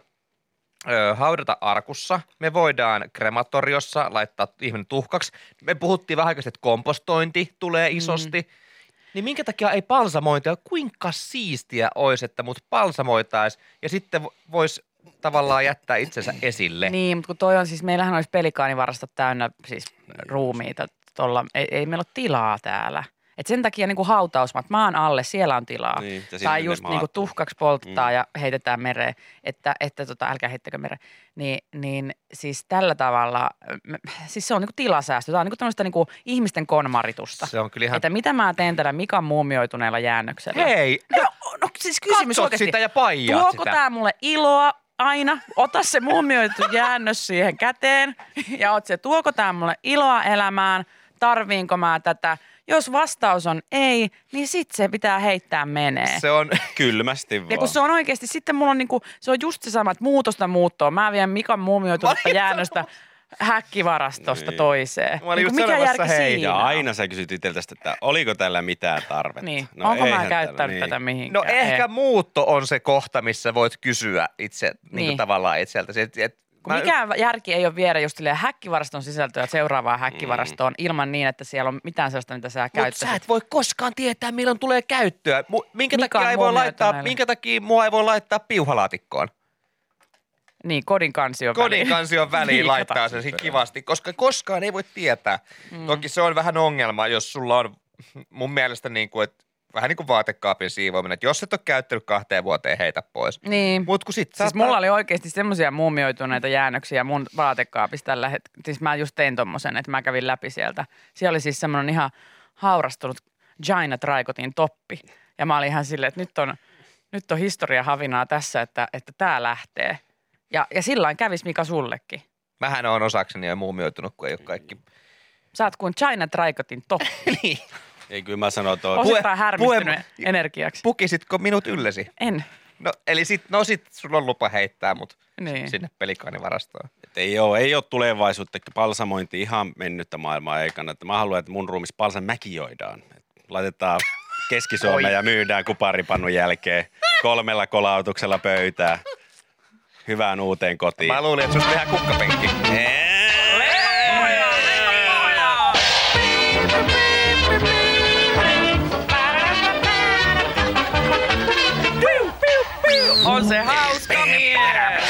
haudata arkussa, me voidaan krematoriossa laittaa ihminen tuhkaksi. Me puhuttiin vähän aikaisemmin, että kompostointi tulee isosti. Niin minkä takia ei balsamointia? Kuinka siistiä olisi, että mut balsamoitaisiin ja sitten voisi tavallaan jättää itsensä esille. Niin, mutta kun toi on siis, meillähän olisi pelikaanivarastot täynnä siis ruumiita. Ei meillä ole tilaa täällä. Et sen takia niin kuin hautausmaat, maan alle, siellä on tilaa. Niin, tai just niin kuin tuhkaksi polttaa ja heitetään mereen, että älkää heittäkö mereen. Niin siis tällä tavalla, siis se on niin kuin tilasäästö. Tämä on niin kuin tämmöistä niin kuin ihmisten konmaritusta. Se on kyllä ihan... Että mitä mä teen tällä Mikan muumioituneella jäännöksellä. Hei! No siis kysymys Katsot oikeasti. sitä ja paijaat Tuoko sitä. tää mulle iloa aina? Ota se muumioitu jäännös siihen käteen ja oot se, tuoko tää mulle iloa elämään? Tarviinko mä tätä? Jos vastaus on ei, niin sit se pitää heittää menee. Se on... Kylmästi vaan. Ja kun se on oikeasti, sitten mulla on niinku, se on just se sama, että muutosta muuttoon. Mä vien Mikan muumioitunutta jäännöstä häkkivarastosta toiseen. Mä olin just mikä sanomassa, järki hei. siinä Ja on? aina sä kysyt itseltäsi, että oliko tällä mitään tarvetta. Niin, No onko mä eihän käyttänyt tällä, tätä niin. mihinkään? No ehkä Ei. muutto on se kohta, missä voit kysyä itse niin kuin Niin. tavallaan itseltäsi. Kun mikään järki ei ole viedä just silleen häkkivaraston sisältöä seuraavaan häkkivarastoon ilman niin, että siellä on mitään sellaista, mitä sä Mutta käyttäisit. sä et voi koskaan tietää, milloin tulee käyttöä. Minkä Mikä takia, on ei voi laittaa, muumioituneelle? minkä takia mua ei voi laittaa piuhalaatikkoon? Niin, kodin kansion Kodin väliin. kansion väliin Niin, laittaa kato. sen sit kivasti, koska koskaan ei voi tietää. Toki se on vähän ongelma, jos sulla on mun mielestä niin kuin, että vähän niin kuin vaatekaapin siivoaminen, että jos et ole käyttänyt 2 vuoteen, heitä pois. Niin. Mut kun sit Siis mulla oli oikeasti semmoisia muumioituneita jäännöksiä mun vaatekaapissa tällä hetkellä. Siis mä just tein tommosen, että mä kävin läpi sieltä. Siellä oli siis semmoinen ihan haurastunut Gina Traikotin toppi. Ja mä olin ihan silleen, että nyt on historia havinaa tässä, että tää lähtee. Ja sillain kävis Mika sullekin. Mähän on osakseni jo muumioitunut, kun ei ole kaikki. Sä oot kuin Gina Traikotin toppi. Niin. Ei, kyllä mä sanon Osittain härmistynyt energiaksi. Pukisitko minut yllesi? En. No, eli sit sulla on lupa heittää mut Niin. sinne pelikaanivarastoon. ei ole tulevaisuutta, balsamointi ihan mennyttä maailmaa ei kannata. Mä haluan, että mun ruumis balsamäkioidaan. Laitetaan Keski-Suomeen ja myydään kuparipannun jälkeen 3 kolautuksella pöytään. Hyvään uuteen kotiin. Mä luulin, että susta tehdään kukkapenkki. On se hauska mies!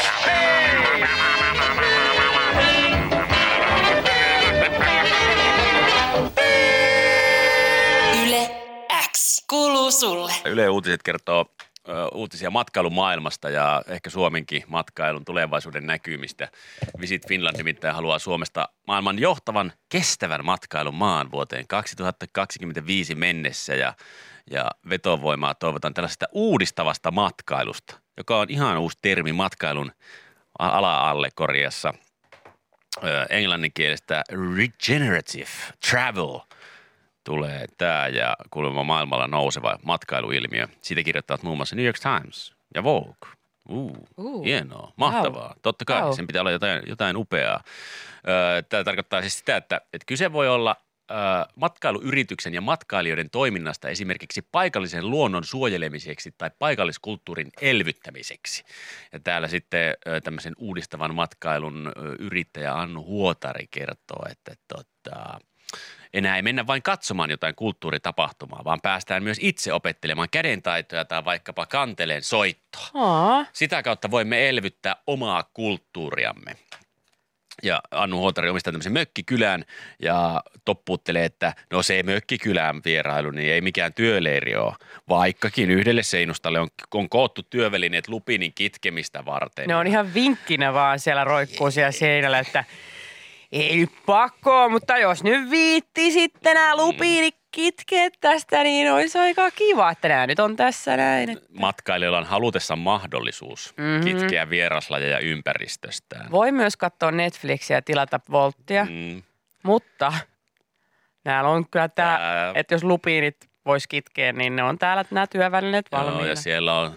Yle X kuuluu sulle. Yle Uutiset kertoo uutisia matkailumaailmasta ja ehkä Suomenkin matkailun tulevaisuuden näkymistä. Visit Finland nimittäin haluaa Suomesta maailman johtavan kestävän matkailun maan vuoteen 2025 mennessä ja vetovoimaa toivotaan tällaisesta uudistavasta matkailusta, joka on ihan uusi termi matkailun ala-allegoriassa englanninkielestä regenerative travel tulee tämä ja kuulemma maailmalla nouseva matkailuilmiö. Siitä kirjoittavat muun muassa New York Times ja Vogue. Hienoa, mahtavaa. Wow. Totta kai, Wow. sen pitää olla jotain upeaa. Tämä tarkoittaa siis sitä, että kyse voi olla matkailuyrityksen ja matkailijoiden toiminnasta esimerkiksi paikallisen luonnon suojelemiseksi tai paikalliskulttuurin elvyttämiseksi. Ja täällä sitten tämmöisen uudistavan matkailun yrittäjä Annu Huotari kertoo, että enää ei mennä vain katsomaan jotain kulttuuritapahtumaa, vaan päästään myös itse opettelemaan kädentaitoja tai vaikkapa kanteleen soittoa. Sitä kautta voimme elvyttää omaa kulttuuriamme. Ja Annu Huotari omistaa tämmöisen mökkikylän ja toppuuttelee, että no se mökkikylän vierailu, niin ei mikään työleiri ole. Vaikkakin yhdelle seinustalle on koottu työvälineet lupiinin kitkemistä varten. Ne on ihan vinkkinä vaan siellä roikkuu siellä seinällä, että ei nyt pakko, mutta jos nyt viitti sitten nämä lupiinit kitkeä tästä, niin olisi aika kiva, että nämä nyt on tässä näin. Matkailijoilla on halutessa mahdollisuus kitkeä vieraslajeja ympäristöstään. Voi myös katsoa Netflixiä ja tilata Volttia, mutta näillä on kyllä tämä, että jos lupiinit vois kitkeä, niin ne on täällä nämä työvälineet valmiina. Joo, ja siellä on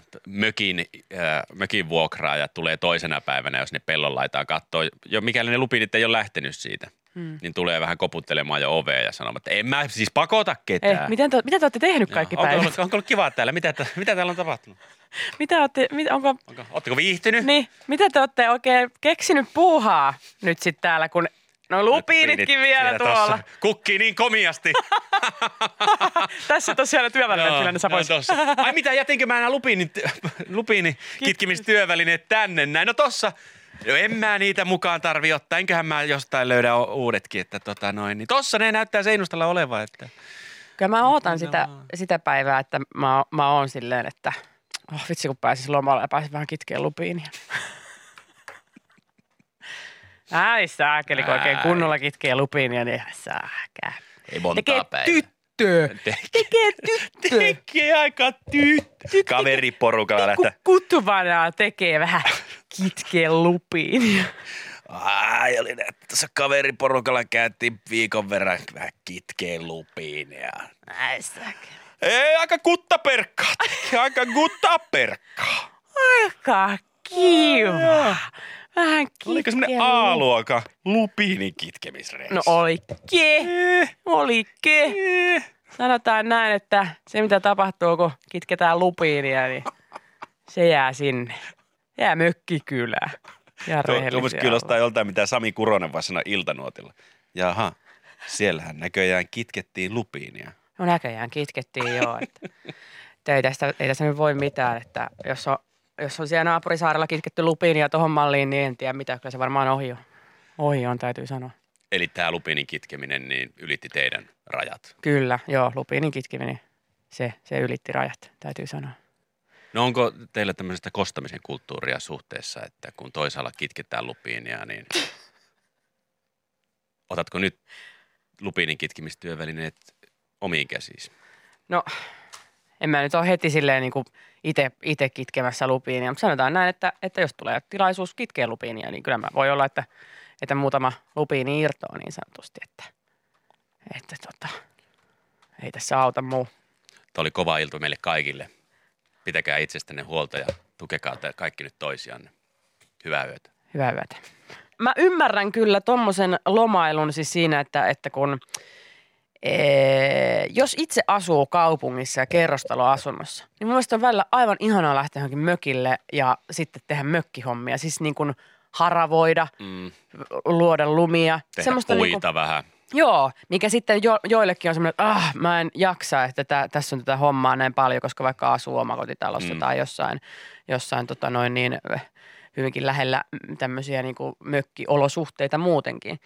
mökin vuokraajat tulee toisena päivänä, jos ne pellon laitaan kattoo, jo mikäli ne lupiinit ei ole lähtenyt siitä. niin tulee vähän koputtelemaan jo ovea ja sanomaan, että en mä siis pakota ketään. Ei, mitä te olette tehnyt kaikki päivät? Onko ollut kiva täällä? Mitä täällä on tapahtunut? Ootteko viihtynyt? Niin, mitä te olette oikein keksinyt puuhaa nyt sitten täällä, kun no lupiinitkin vielä tuolla. Tossa. Kukkii niin komiasti. Tässä tosiaan työvälineet sä vois. Ai mitä, jätinkö mä nämä lupiini kitkimistyövälineet tänne näin? No tossa. No en mä niitä mukaan tarvi ottaa, enköhän mä jostain löydä uudetkin, että niin tossa ne näyttää seinustalla olevan, että. Kyllä mä ootan sitä päivää, että mä oon silleen, että vitsi kun pääsis lomalle ja pääsis vähän kitkeen lupiinia. Ai sääkeli, kun oikein kunnolla kitkee lupiinia, niin sääkää. Ei montaa päivää. Tekee tyttö. Tekee aika tyttö. Kaveriporukalla lähtee. Kutuvana tekee vähän kitkee lupiinia. Ai, oli näin. Tuossa kaveriporukalla käytiin viikon verran vähän kitkeen lupiinia. Ai sääkeli. Ei, aika kuttaperkkaa. Aika kuttaperkkaa. Aika kiva. Vähän kitkee. Oliko semmoinen A-luokan lupiinin kitkemisreissu? No olikke. Sanotaan näin, että se mitä tapahtuu, kun kitketään lupiinia, niin se jää sinne. Jää mökkikylään. Ja Tuommoista kuulostaa joltain, mitä Sami Kuronen vai sanoi Iltanuotilla. Jaha, siellähän näköjään kitkettiin lupiinia. No näköjään kitkettiin joo. Että ei tässä nyt voi mitään, että jos on siellä naapurisaarella kitketty lupiinia tuohon malliin, niin en tiedä mitä. Kyllä se varmaan ohi on, täytyy sanoa. Eli tämä lupiinin kitkeminen niin ylitti teidän rajat? Kyllä, joo, lupiinin kitkeminen, se ylitti rajat, täytyy sanoa. No onko teillä tämmöisestä kostamisen kulttuuria suhteessa, että kun toisaalla kitketään lupiinia, niin otatko nyt lupiinin kitkemistyövälineet omiin käsiisi? No, en mä nyt ole heti silleen niin kuin itse kitkemässä lupiinia, mutta sanotaan näin, että jos tulee tilaisuus kitkeä lupiinia, niin kyllä mä voi olla, että muutama lupiini irtoaa niin sanotusti, että ei tässä auta muu. Tämä oli kova ilta meille kaikille. Pitäkää itsestänne huolta ja tukekaa kaikki nyt toisianne. Hyvää yötä. Hyvää yötä. Mä ymmärrän kyllä tommosen lomailun siis siinä, että kun jos itse asuu kaupungissa ja kerrostaloasunnossa, niin mun mielestä on välillä aivan ihanaa lähteä johonkin mökille ja sitten tehdä mökkihommia. Siis niin kuin haravoida, luoda lumia. Tehdä semmoista puita niin kuin, vähän. Joo, mikä sitten joillekin on semmoinen, että mä en jaksa, että tässä on tätä hommaa näin paljon, koska vaikka asuu omakotitalossa tai jossain hyvinkin lähellä tämmöisiä niin kuin mökkiolosuhteita muutenkin,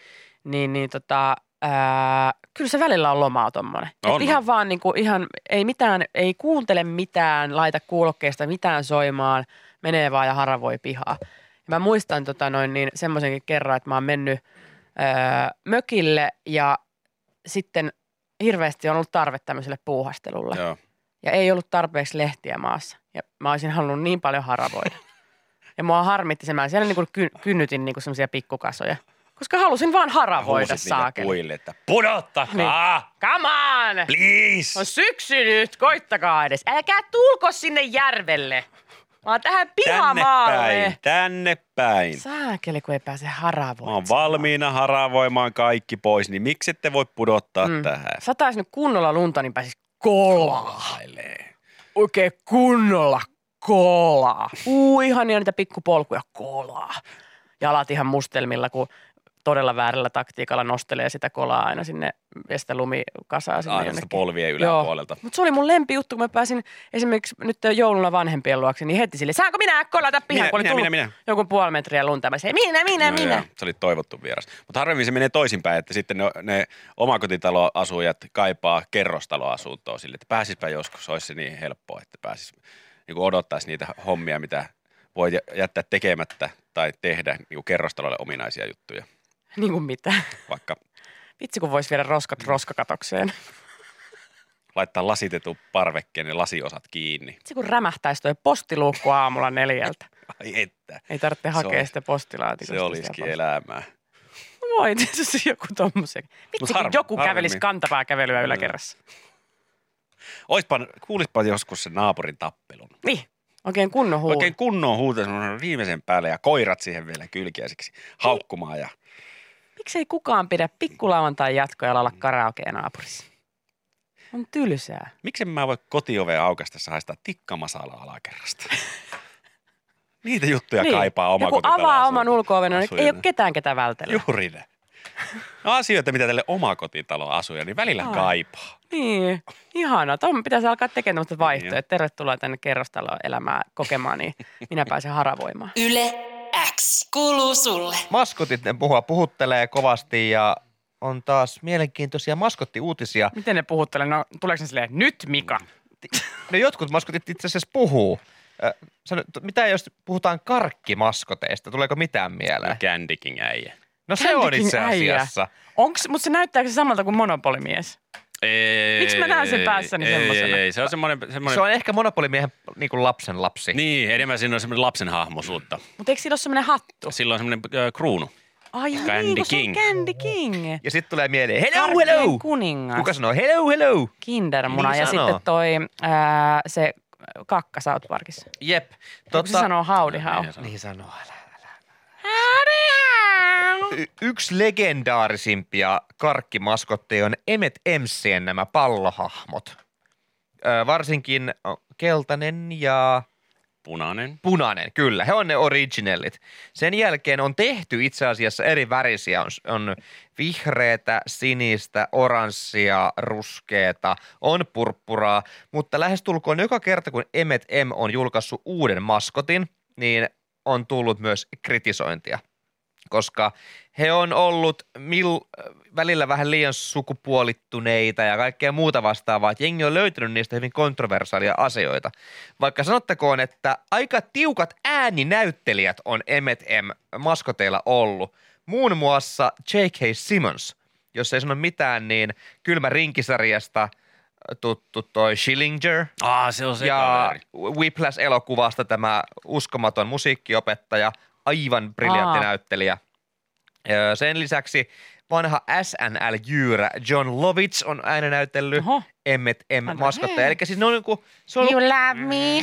kyllä se välillä on lomaa tommonen. Ihan vaan niinku, ei mitään, ei kuuntele mitään, laita kuulokkeesta mitään soimaan, menee vaan ja haravoi pihaa. Ja mä muistan semmoisenkin kerran, että mä oon mennyt mökille ja sitten hirveästi on ollut tarve tämmöiselle puuhastelulle. Joo. Ja ei ollut tarpeeksi lehtiä maassa. Ja mä olisin halunnut niin paljon haravoida. Ja mua harmitti se, mä siellä niinku kynnytin niinku semmoisia pikkukasoja. Koska halusin vaan haravoida saakeli. Puille, että pudottakaa! Niin. Come on! Please! On syksy nyt, koittakaa edes. Älkää tulko sinne järvelle. Vaan tähän pihamaalle. Tänne päin. Saakeli, kun ei pääse haravoimaan. Mä oon valmiina haravoimaan kaikki pois, niin miksi ette voi pudottaa tähän? Sataisi nyt kunnolla lunta, niin pääsis kolaa. Oikein kunnolla kolaa. Ihania niitä pikkupolkuja, kolaa. Jalat ihan mustelmilla, kun todella väärällä taktiikalla nostelee sitä kolaa aina sinne ja sitä lumikasaa sinne aina sitä polvien yläpuolelta. Mutta se oli mun lempijuttu, kun mä pääsin esimerkiksi nyt jouluna vanhempien luokse, niin heti sille, saanko minä kolata pihaan, kun oli tullut joku puoli metriä lunta. Mä sanoin, minä. Se oli toivottu vieras. Mutta harvemmin se menee toisinpäin, että sitten ne omakotitaloasujat kaipaa kerrostaloasuntoa sille, että pääsispä joskus, olisi se niin helppoa, että pääsis niin odottaisi niitä hommia, mitä voi jättää tekemättä tai tehdä niin kerrostalolle ominaisia juttuja. Niin kuin mitä? Vaikka vitsi, kun voisi viedä roskat roskakatokseen. Laittaa lasitetun parvekkeen ja lasiosat kiinni. Vitsi, kun rämähtäisi toi postiluukku aamulla 4. Ai että. Ei tarvitse hakea sitä postilaatikosta. Se olisikin elämää. Voi tietysti joku tommosen. Vitsi, kun joku kävelisi kantapääkävelyä yläkerrassa. Kuulispa joskus sen naapurin tappelun. Niin. Oikein kunnon huuto. Oikein kunnon huuto viimeisen päälle ja koirat siihen vielä kylkiäisiksi haukkumaan. Ja Miksei kukaan pidä pikkulauantain jatkoja ja laula karaokea naapurissa? On tylsää. Miksi mä voi kotiovea aukaistessa haistaa tikkamasala alakerrasta? Niitä juttuja kaipaa oma Joku avaa oman ulko-oven, niin ei ole ketään ketä vältellä. Juuri ne. No asioita, mitä tälle omakotitalon asuja, niin välillä kaipaa. Niin, ihanaa. Tuohon pitäisi alkaa tekemään tämmöistä vaihtoehtoa. Tervetuloa tänne kerrostaloon elämää kokemaan, niin minä pääsen haravoimaan. Yle X kuuluu sulle. Maskotit ne puhuttelee kovasti ja on taas mielenkiintoisia maskottiuutisia. Miten ne puhuttelee? No tuleeko ne silleen, nyt Mika? No jotkut maskotit itse asiassa puhuu. Mitä jos puhutaan karkkimaskoteista? Tuleeko mitään mieleen? Candy King äijä. No se on itse asiassa. Mutta se näyttääkö se samalta kuin monopolimies? Miksi mä näen sen päässäni semmosena? Ei, se on semmoinen... Se on ehkä monopolimiehen niin kuin lapsen lapsi. Niin, enemmän siinä on semmoinen lapsen hahmosuutta. Mutta eikö sillä ole semmoinen hattu? Sillä on semmoinen kruunu. Ai Candy niin, kun se on King. Candy King. Ja sitten tulee mieleen, hello, Karkkien hello. kuningas. Kuka sanoo hello, hello? Kindermuna Niin ja sanoo. sitten toi se kakka South Parkissa. Jep. Kun se sanoo howdy how. Niin sanoo. Howdy how. Yksi legendaarisimpia karkkimaskotteja on Emmet Emsien nämä pallohahmot. Varsinkin keltainen ja punainen, kyllä. He on ne originalit. Sen jälkeen on tehty itse asiassa eri värisiä. On vihreätä, sinistä, oranssia, ruskeata, on purppuraa. Mutta lähestulkoon joka kerta, kun Emmet M on julkaissut uuden maskotin, niin on tullut myös kritisointia. Koska he on ollut välillä vähän liian sukupuolittuneita ja kaikkea muuta vastaavaa, että jengi on löytänyt niistä hyvin kontroversaalia asioita. Vaikka sanottakoon, että aika tiukat ääninäyttelijät on Emmet M-maskoteilla ollut. Muun muassa J.K. Simmons, jos ei sano mitään, niin Kylmä rinkisarjasta tuttu toi Schillinger. Se on se ja kaveri. Whiplash-elokuvasta tämä uskomaton musiikkiopettaja, aivan briljantti näyttelijä. Sen lisäksi vanha SNL-jyyrä John Lovitz on aina näytellyt Emmet M-maskotteja. Eli siis ne on niinku, se on ollut, You love me.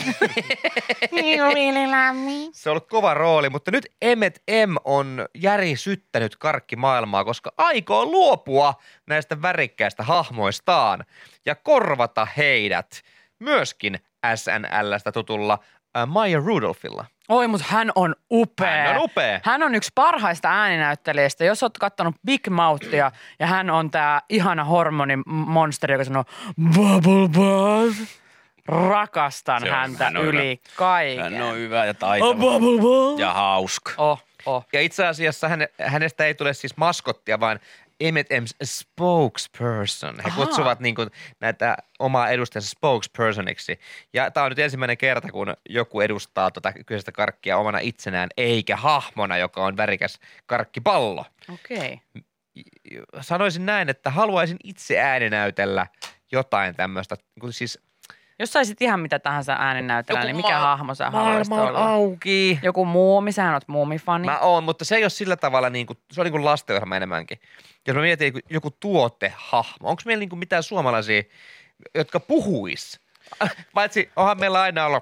You really love me. se on ollut kova rooli, mutta nyt Emmet M on järisyttänyt karkkimaailmaa, koska aikoo luopua näistä värikkäistä hahmoistaan ja korvata heidät myöskin SNL:stä tutulla Maya Rudolphilla. Oi, mutta hän on upea. Hän on upea. Hän on yksi parhaista ääninäyttelijöistä. Jos oot kattonut Big Mouthia ja hän on tää ihana hormonimonsteri, joka sanoo bubble bath. Rakastan häntä hän on yli kaiken. Hän on hyvä ja taitava. Bubble bath. Ja hauska. Ja itse asiassa hänestä ei tule siis maskottia, vaan Emmet M's spokesperson. He kutsuvat niin kuin näitä omaa edustajansa spokespersoniksi. Ja tämä on nyt ensimmäinen kerta, kun joku edustaa tota kyseistä karkkia omana itsenään, eikä hahmona, joka on värikäs karkkipallo. Okei. Sanoisin näin, että haluaisin itse ääninäytellä jotain tämmöistä, siis Jos saisit ihan mitä tahansa ääninäytellä, niin mikä hahmo sä haluaisit maailma on olla? auki. Joku muumi, sähän oot muumifani. Mä oon, mutta se ei ole sillä tavalla, niin kuin, se on niin kuin lastenohjelma enemmänkin. Jos mä mietin joku tuotehahmo, onko meillä niin kuin mitään suomalaisia, jotka puhuis? Paitsi onhan meillä aina ollut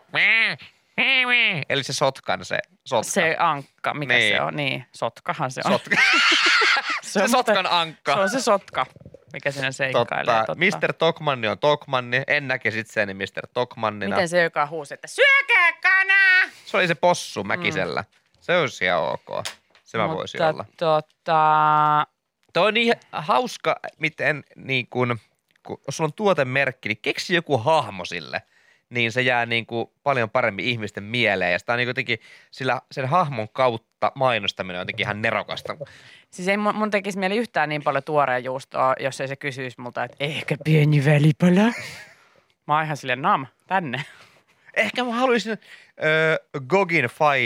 eli se sotkan se sotka. Se ankka, mikä Niin. se on? Niin, sotkahan se on. Sotka. se sotkan ankka. Se on se sotka, mikä siinä seikkailee. Totta. Mr. Tokmanni on Tokmanni. En näkisi itseäni Mr. Tokmannina. Miten se joka huusi, että syökää kanaa? Se oli se possu Mäkisellä. Se olisi ihan ok. Se mä voisin olla. Toi on niin hauska, miten niin kun sulla on tuotemerkki, niin keksi joku hahmo sille, niin se jää niin kuin paljon paremmin ihmisten mieleen. Ja sitä on niin jotenkin sillä sen hahmon kautta mainostaminen on jotenkin ihan nerokasta. Siis ei mun tekisi mieli yhtään niin paljon tuorea juustoa, jos ei se kysyisi multa, että ehkä pieni välipala. Mä oon ihan silleen, tänne. Ehkä mä haluaisin Gogin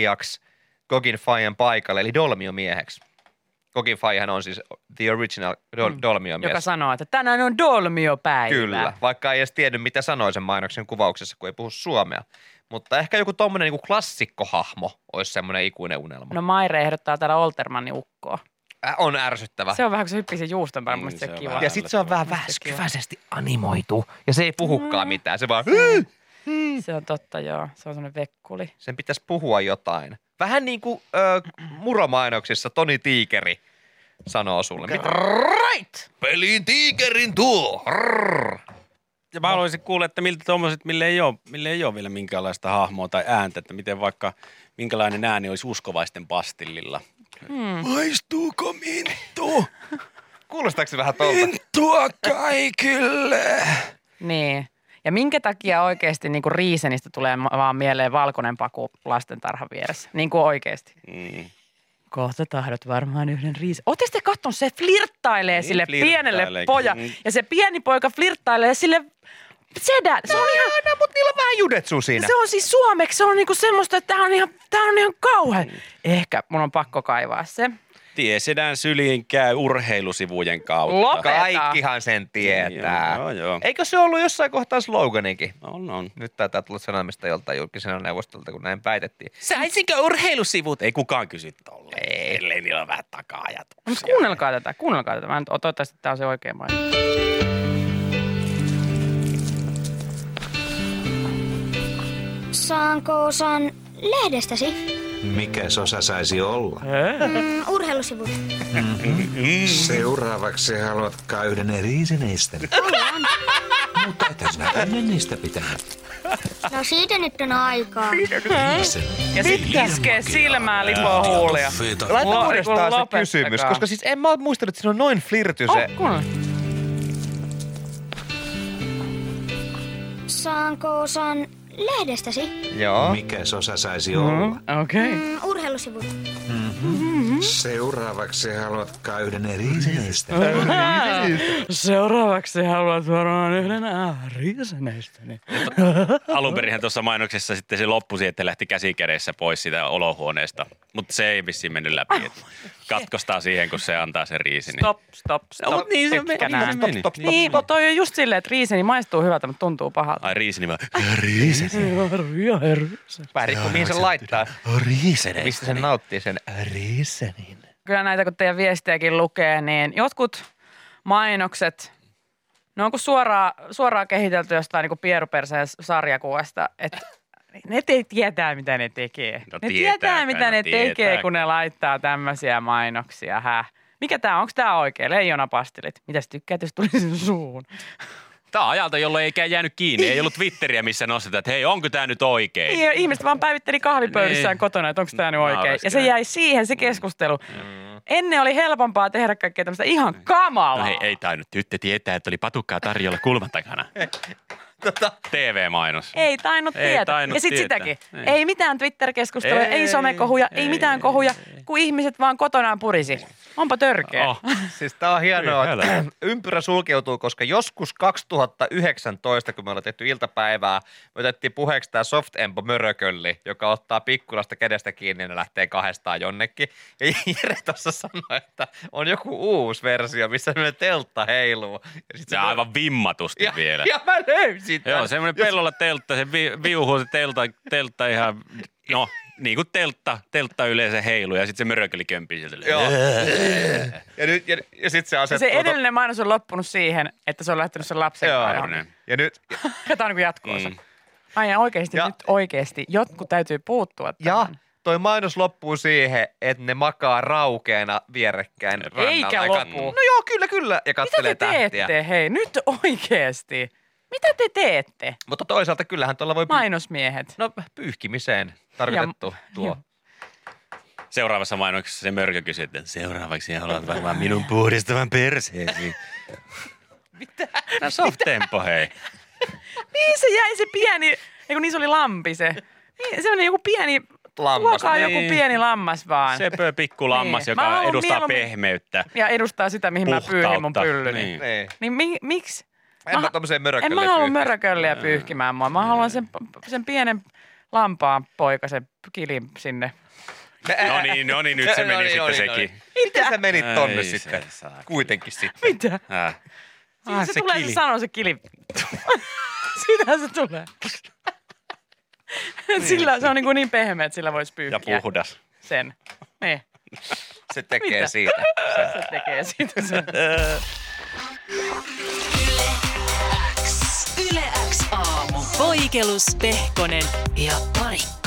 Faijan paikalle, eli Dolmio-mieheksi. Gogin Faihan on siis the original Dolmio-mies. Joka sanoo, että tänään on Dolmio-päivä. Kyllä, vaikka ei edes tiennyt, mitä sanoi sen mainoksen kuvauksessa, kun ei puhu suomea. Mutta ehkä joku tommonen niin klassikkohahmo olisi semmoinen ikuinen unelma. No Maire ehdottaa täällä Oltermannin ukkoa. On ärsyttävä. Se on vähän, kun se hyppii sen juuston päälle, mun Se se on on kiva. vähän Ja sit se on vähän väskyväisesti animoitu. Ja se ei puhukaan mitään, se vaan Se on totta, joo. Se on semmoinen vekkuli. sen pitäisi puhua jotain. Vähän niin kuin muromainoksissa Toni Tiikeri. sanoo sulle. Right! Peliin tiikerin tuo. Ja mä haluaisin kuulla, että miltä tuommoiset, mille ei ole vielä minkäänlaista hahmoa tai ääntä, että miten vaikka minkälainen ääni olisi uskovaisten pastillilla. Maistuuko minttu? Kuulostaako se vähän tolta? Minttua kaikille. Niin. Ja minkä takia oikeasti niin kuin Riisenistä tulee vaan mieleen valkoinen paku lastentarhan vieressä? Niin kuin oikeasti. Kohta tahdot varmaan yhden riisen. Ootteko te katson, se flirttailee sille pienelle pojalle. Ja se pieni poika flirttailee sille sedä. Se on ihan... No, mutta niillä on vähän judetsu siinä. Se on siis suomeksi, se on niinku semmoista, että tää on ihan kauhean. Ehkä mun on pakko kaivaa se. Tiesedän syliin käy urheilusivujen kautta. Lopeta. Kaikkihan sen tietää. Joo. Eikö se ollut jossain kohtaa sloganikin? On. Nyt taitaa tulla sanomista joltain julkisena neuvostolta, kun näin päätettiin. Saisinko urheilusivut? Ei kukaan kysy tolleen. Ellei niillä on vähän taka-ajatuksia. Mutta kuunnelkaa tätä. Mä toivottavasti tää on se oikea mainos. Saanko osan lehdestäsi? Mikäs osa saisi olla? Urheilusivut. Seuraavaksi haluatkaa yhden riiseneistä. Mutta et sinä ennen niistä pitänyt. No siitä nyt on aikaa. Riisen. Ja sit käskee silmää lipoa huulia. Laita uudestaan se lopettakaa. kysymys, koska siis en mä oo muistanut, että siinä on noin flirty se. Kuunnella. Saanko osan lehdestäsi? Joo. Mikäs osa saisi olla? Okei. Urheilusivut. Seuraavaksi haluatkaa yhden riiseneistä. Seuraavaksi haluat varmaan yhden riiseneistäni. Alunperinhän tuossa mainoksessa sitten se loppui, että lähti käsikädessä pois sitä olohuoneesta. Mutta se ei vissiin mennyt läpi. Katkostaa siihen, kun se antaa sen riisin. Stop. mut niin se Tykkänään. meni. Stop. Niin, mutta toi on just silleen, että riiseni maistuu hyvältä, mutta tuntuu pahalta. Ai riisini vaan. Vähän riippuu mihin sen laittaa. Riiseneistä. Mistä sen nauttii sen riisenin. Kyllä näitä, kun teidän viestejäkin lukee, niin jotkut mainokset, ne on kuin suoraan kehitelty jostain niin pieruperseen sarjakuvasta, että ne tietää, mitä ne tekee. No ne tietää, mitä ne tekee, kun ne laittaa tämmöisiä mainoksia. Mikä tää on? Onko tää oikein? Leijonapastillit. Mitäs tykkäät, jos tulisi suun? Tämä on ajalta, jolloin ei jäänyt kiinni. Ei ollut Twitteriä, missä nostetaan, että hei, onko tämä nyt oikein? Niin, ihmiset vaan päivitteli kahvipöydissään kotona, että onko tämä nyt oikein. Ja se jäi siihen se keskustelu. Ennen oli helpompaa tehdä kaikkea tämmöistä ihan kamalaa. No hei, ei tainnut tyttö tietää, että oli patukkaa tarjolla kulman takana. TV-mainos. Ei tainnut tietää. tainnut Ja sitten tietää. sitäkin. Ei mitään Twitter-keskusteluja, ei somekohuja, ei mitään kohuja, kun ihmiset vaan kotonaan purisi. Onpa törkeä. Oh. Siis tää on hienoa, Kyllä. että ympyrä sulkeutuu, koska joskus 2019, kun me ollaan tehty iltapäivää, me otettiin puheeksi tää Soft Empo Mörökölli, joka ottaa pikkulasta kädestä kiinni ja ne lähtee kahdestaan jonnekin. Ja Jere tuossa sanoi, että on joku uusi versio, missä semmoinen teltta heiluu. Ja sit se Ja aivan vimmatusti vielä. Ja mä löysin tämän. Joo, semmoinen pellolla teltta, se viuhuu se teltta ihan, no niin kuin teltta yleensä heiluu ja sitten se mörökeli kömpii sieltä. Joo. Ja sit se asettuu. Se edellinen mainos on loppunut siihen, että se on lähtenyt sen lapsen Joo. kanssa. Näin. Ja nyt, Tämä on niin jatkoosa. Ai oikeasti, Ja- nyt oikeasti. Jotkut täytyy puuttua ja tähän. toi mainos loppuu siihen, että ne makaa raukeena vierekkäin rannalla. Eikä ja lopu. No joo, kyllä. Ja Mitä kattelee te tähtiä. teette, hei? Nyt oikeasti. Mitä te teette, Mutta toisaalta kyllähän tuolla voi... mainosmiehet? No pyyhkimiseen tarkoitettu tuo. Seuraavassa mainoksessa se mörkö kysyy, että seuraavaksi haluat varmaan minun puhdistavan perseesi. Mitä? No soft tempo, hei. Niin se jäi se pieni, ei kun niin se oli lampi se. Niin, semmoinen joku pieni, Lammas. tuokaa niin. joku pieni lammas vaan. Sepö pikku lammas, Niin. Mä joka haluan edustaa mieluummin- pehmeyttä. Ja edustaa sitä, mihin mä pyyhin mun Puhtautta. pyllyni. Niin. Niin. Niin miksi? En mä tommoseen En mörökkölle mä halua pyyhkiä. mörökölliä pyyhkimään mua. Mä haluan sen pienen lampaan poikasen kilin sinne. No niin, nyt se meni sitten sekin. Miten sä menit tonne Ei sitten? se saa. Kuitenkin sitten. Mitä? Ah, Se tulee, kili. se sanoo se kili. Sitä se tulee. Sillä, se on niin pehmeä, että sillä voisi Ja pyyhkiä puhdas. sen. Niin, Se tekee Mitä? siitä. se tekee siitä sen. Yle X aamu. Poikelus, Pehkonen ja Pari.